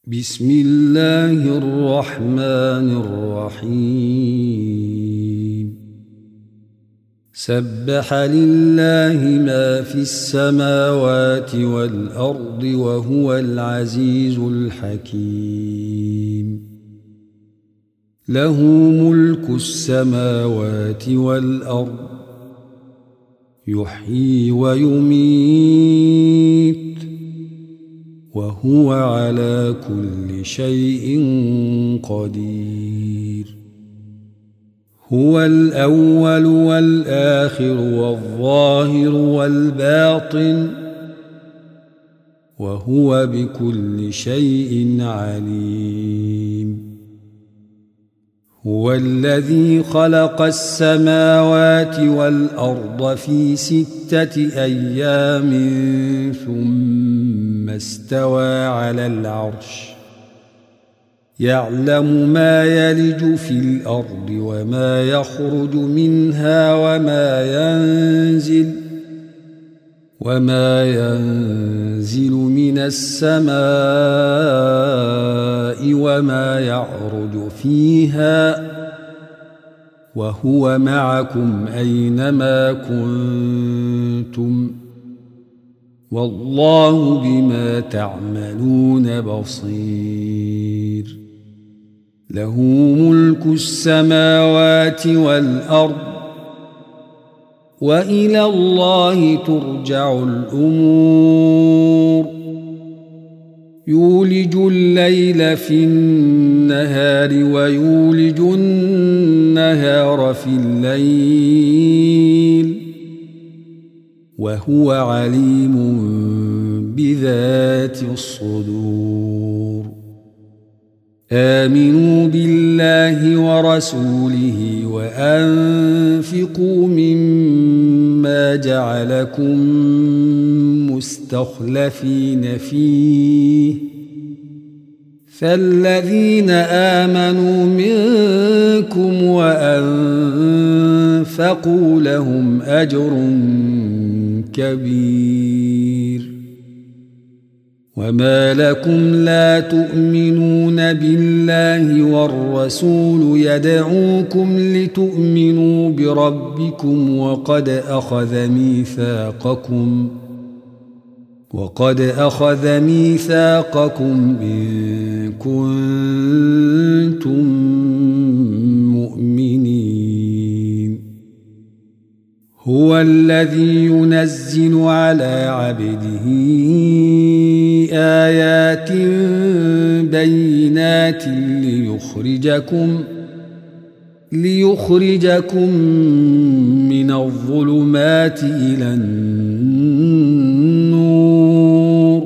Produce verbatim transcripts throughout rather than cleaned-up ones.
بسم الله الرحمن الرحيم سبح لله ما في السماوات والأرض وهو العزيز الحكيم له ملك السماوات والأرض يحيي ويميت وهو على كل شيء قدير هو الأول والآخر والظاهر والباطن وهو بكل شيء عليم هو الذي خلق السماوات والأرض في ستة أيام ثم استوى على العرش يعلم ما يلج في الأرض وما يخرج منها وما ينزل وما ينزل من السماء وما يعرج فيها وهو معكم أينما كنتم والله بما تعملون بصير له ملك السماوات والأرض وإلى الله ترجع الأمور يولج الليل في النهار ويولج النهار في الليل وهو عليم بذات الصدور آمنوا بالله ورسوله وأنفقوا مما جعلكم مستخلفين فيه فالذين آمنوا منكم وأنفقوا لهم أجر كبير وما لكم لا تؤمنون بالله والرسول يدعوكم لتؤمنوا بربكم وقد أخذ ميثاقكم وقد أخذ ميثاقكم إن كنتم مؤمنين هو الذي ينزل على عبده آيات بينات ليخرجكم ليخرجكم من الظلمات إلى النور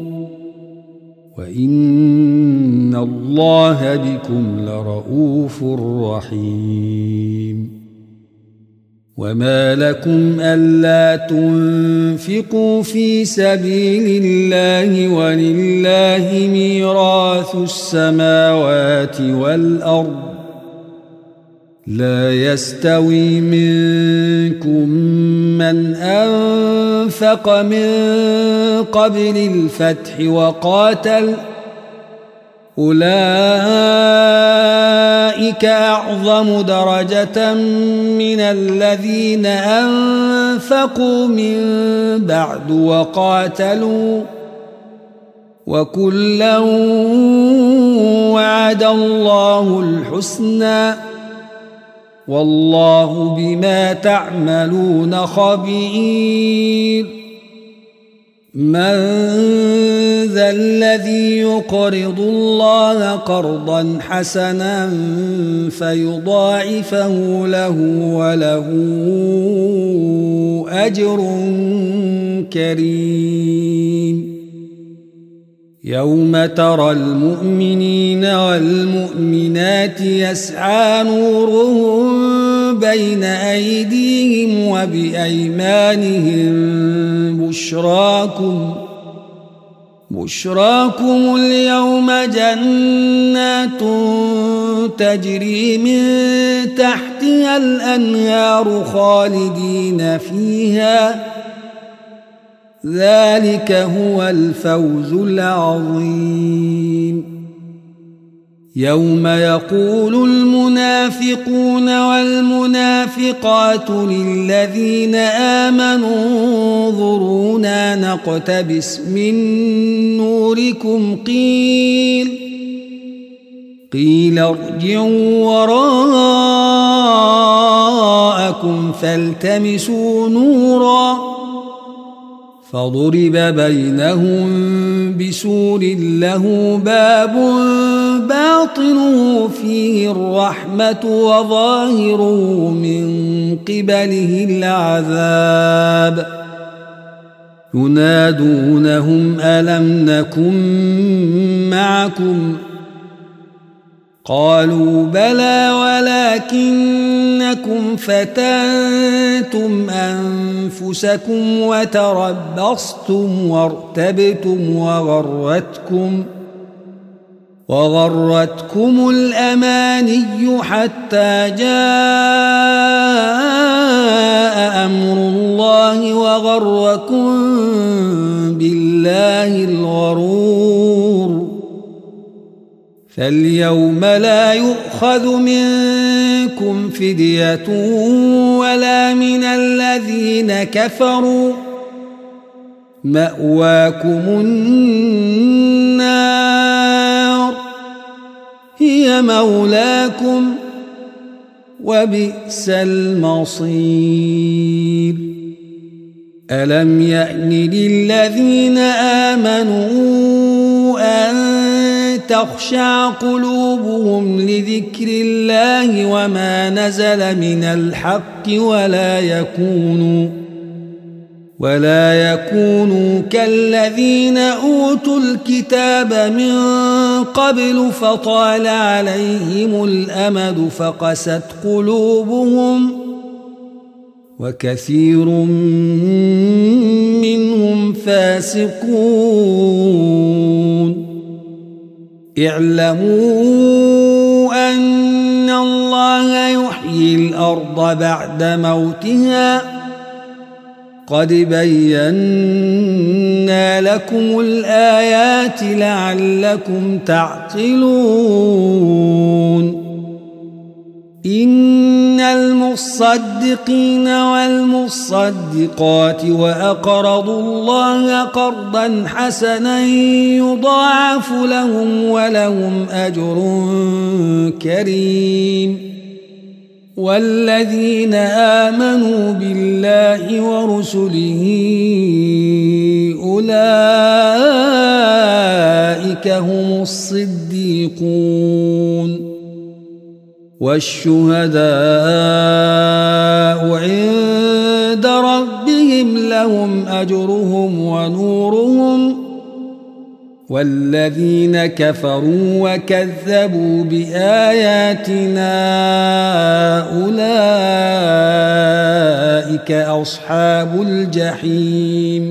وإن الله بكم لرؤوف رحيم وما لكم ألا تنفقوا في سبيل الله ولله ميراث السماوات والأرض لا يستوي منكم من أنفق من قبل الفتح وقاتل أولئك أعظم درجة من الذين أنفقوا من بعد وقاتلوا وكلا وعد الله الحسنى والله بما تعملون خبير من ذا الذي يقرض الله قرضا حسنا فيضاعفه له وله أجر كريم يوم ترى المؤمنين والمؤمنات يسعى نورهم بين أيديهم وبأيمانهم بشراكم بشراكم اليوم جنات تجري من تحتها الأنهار خالدين فيها ذلك هو الفوز العظيم. يوم يقول المنافقون والمنافقات للذين آمنوا انظرونا نقتبس من نوركم قيل قيل ارجعوا وراءكم فالتمسوا نورا فضرب بينهم بسور له باب باطنه فيه الرحمة وظاهره من قبله العذاب ينادونهم ألم نكن معكم قالوا بلى ولكنكم فتنتم أنفسكم وتربصتم وارتبتم وغرتكم وغرتكم الأماني حتى جاء أمر الله وغركم بالله الغرور فاليوم لا يؤخذ منكم فدية ولا من الذين كفروا مأواكم النار هي مولاكم وبئس المصير ألم يأن للذين آمنوا أن تخشع قلوبهم لذكر الله وما نزل من الحق ولا يكونوا ولا يكونوا كالذين أوتوا الكتاب من قبل فطال عليهم الأمد فقست قلوبهم وكثير منهم فاسقون اعلموا أن الله يحيي الأرض بعد موتها قد بينا لكم الآيات لعلكم تعقلون إن المصدقين والمصدقات وأقرضوا الله قرضا حسنا يضاعف لهم ولهم أجر كريم والذين آمنوا بالله ورسله أولئك هم الصديقون والشهداء عند ربهم لهم أجرهم ونورهم والذين كفروا وكذبوا بآياتنا أولئك أصحاب الجحيم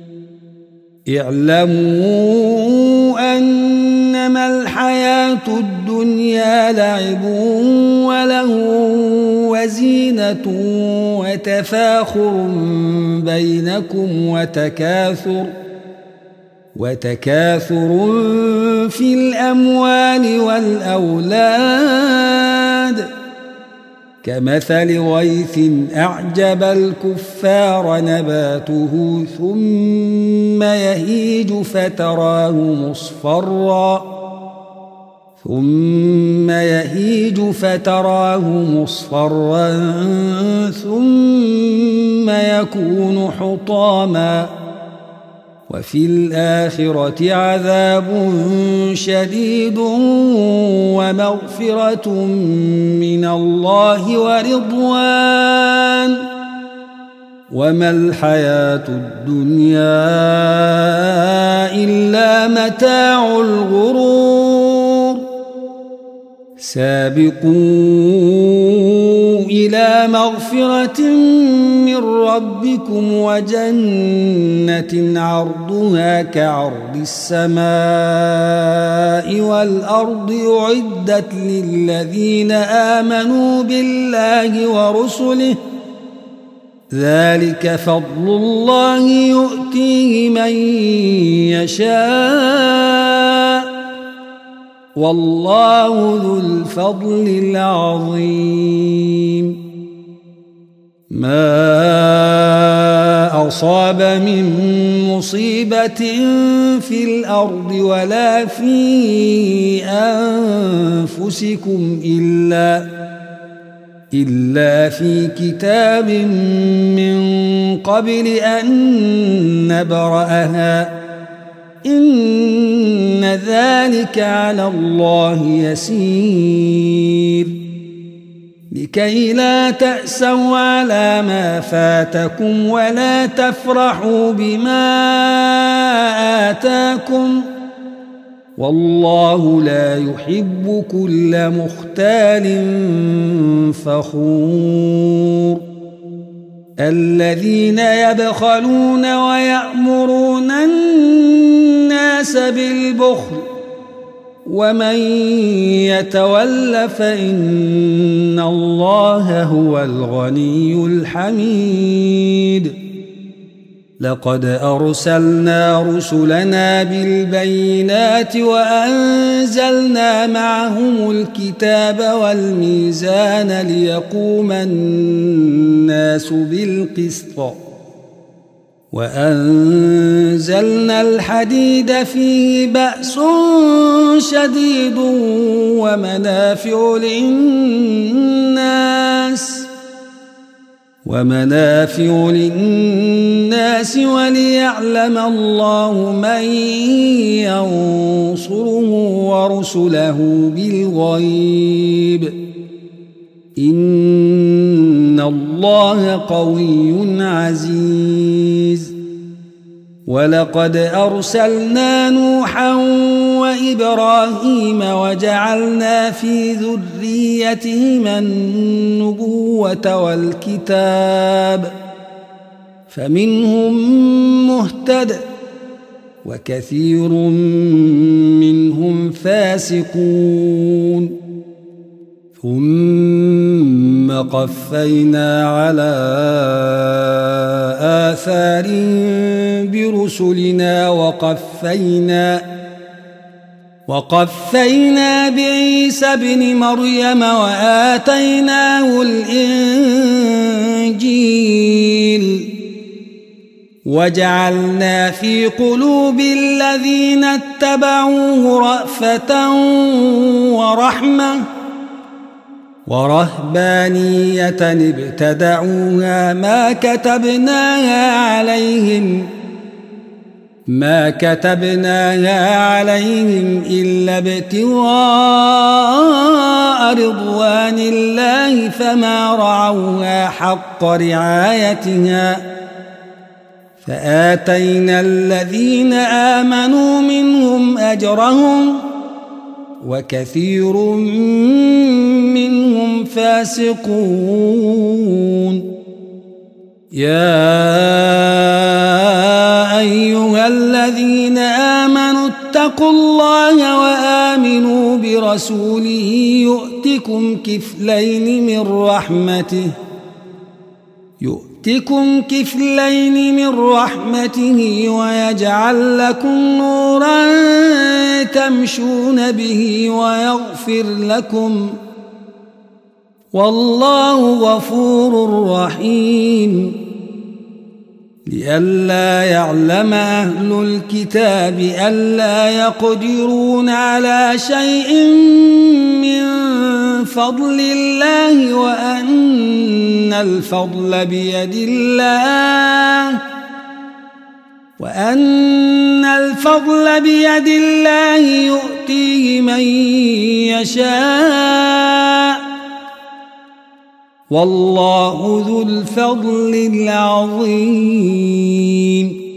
اعلموا أنما الحياة الدنيا لعب وله وزينة وتفاخر بينكم وتكاثر وتكاثر في الأموال والأولاد كمثل غيث أعجب الكفار نباته ثم يهيج فتراه مصفرا ثم يهيج فتراه مصفرا ثم يكون حطاما وفي الآخرة عذاب شديد ومغفرة من الله ورضوان وما الحياة الدنيا إلا متاع الغرور سابقوا إلى مغفرة من ربكم وجنة عرضها كعرض السماء والأرض أعدت للذين آمنوا بالله ورسله ذلك فضل الله يؤتيه من يشاء والله ذو الفضل العظيم. ما أصاب من مصيبة في الأرض ولا في أنفسكم إلا إلا في كتاب من قبل أن نبرأها إن ذلك على الله يسير. لكي لا تأسوا على ما فاتكم ولا تفرحوا بما آتاكم والله لا يحب كل مختال فخور. الذين يبخلون ويأمرون الناس بالبخل ومن يتول فإن الله هو الغني الحميد. لقد أرسلنا رسلنا بالبينات وأنزلنا معهم الكتاب والميزان ليقوم الناس بالقسط وأنزلنا الحديد فيه بأس شديد ومنافع للناس ومنافع للناس وليعلم الله من ينصره ورسله بالغيب إن الله قوي عزيز. ولقد أرسلنا نوحا وإبراهيم وجعلنا في ذريتهما النبوة والكتاب فمنهم مهتد وكثير منهم فاسقون. ثم قفينا على آثار برسلنا وقفينا وقفينا بعيسى ابن مريم وآتيناه الإنجيل وجعلنا في قلوب الذين اتبعوه رأفة ورحمة ورهبانية ابتدعوها ما كتبناها عليهم ما كتبناها عليهم إلا ابتغاء رضوان الله فما رعوها حق رعايتها فآتينا الذين آمنوا منهم أجرهم وكثير منهم فاسقون. يا أيها الذين آمنوا اتقوا الله وآمنوا برسوله يؤتكم كفلين من رحمته يؤتكم كفلين من رحمته ويجعل لكم نورا تمشون به ويغفر لكم والله غفور رحيم. لئلا يعلم أهل الكتاب ألا يقدرون على شيء من فضل الله وأن الفضل بيد الله وأن الفضل بيد الله يؤتيه من يشاء والله ذو الفضل العظيم.